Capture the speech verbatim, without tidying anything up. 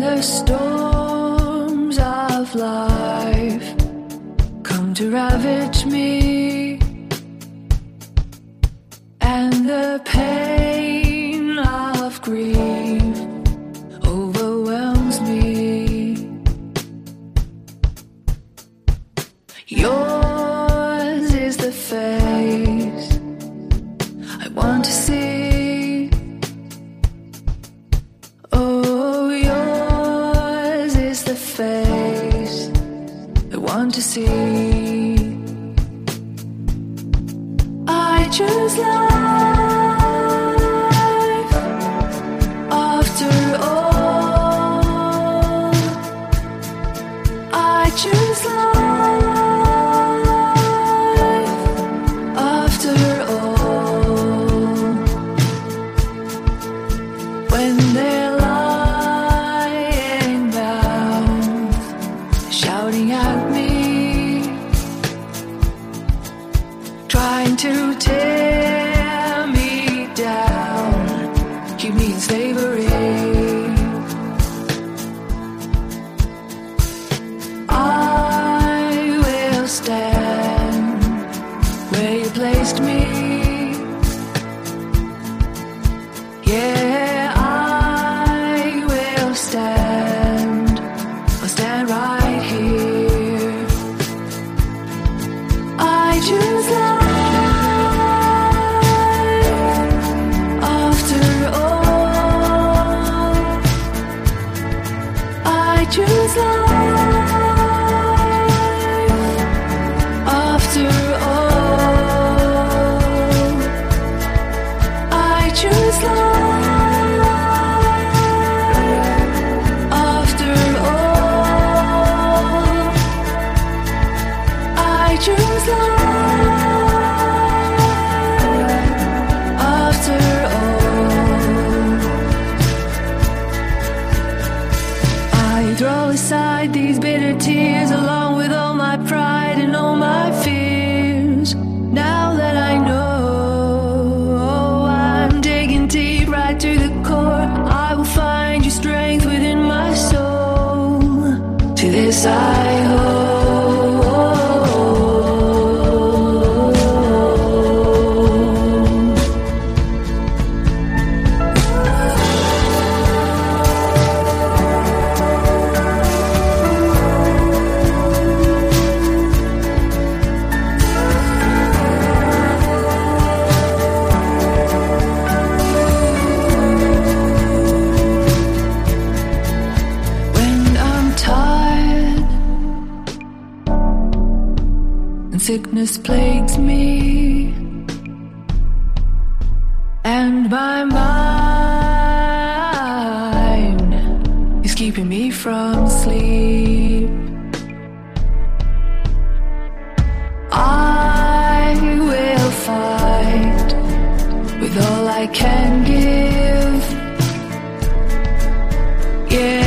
the storms of life come to ravage me, and the pain of grief overwhelms me. Yours is the face I want to see. Oh, yours is the face I want to see. I choose life after all. I choose life after all. When they're lying down, shouting at me, trying to tear me down, keep me in slavery, I will stand where you placed me. Yeah, I will stand, I'll stand right here. I choose life after all. I choose life after all. I choose life after all. I choose life after all. I throw aside these bitter tears along with all my pride and all my fears. Now that I know I'm digging deep right to the core, I will find your strength within my soul. To this I hope. Sickness plagues me, and my mind is keeping me from sleep. I will fight with all I can give. Yeah.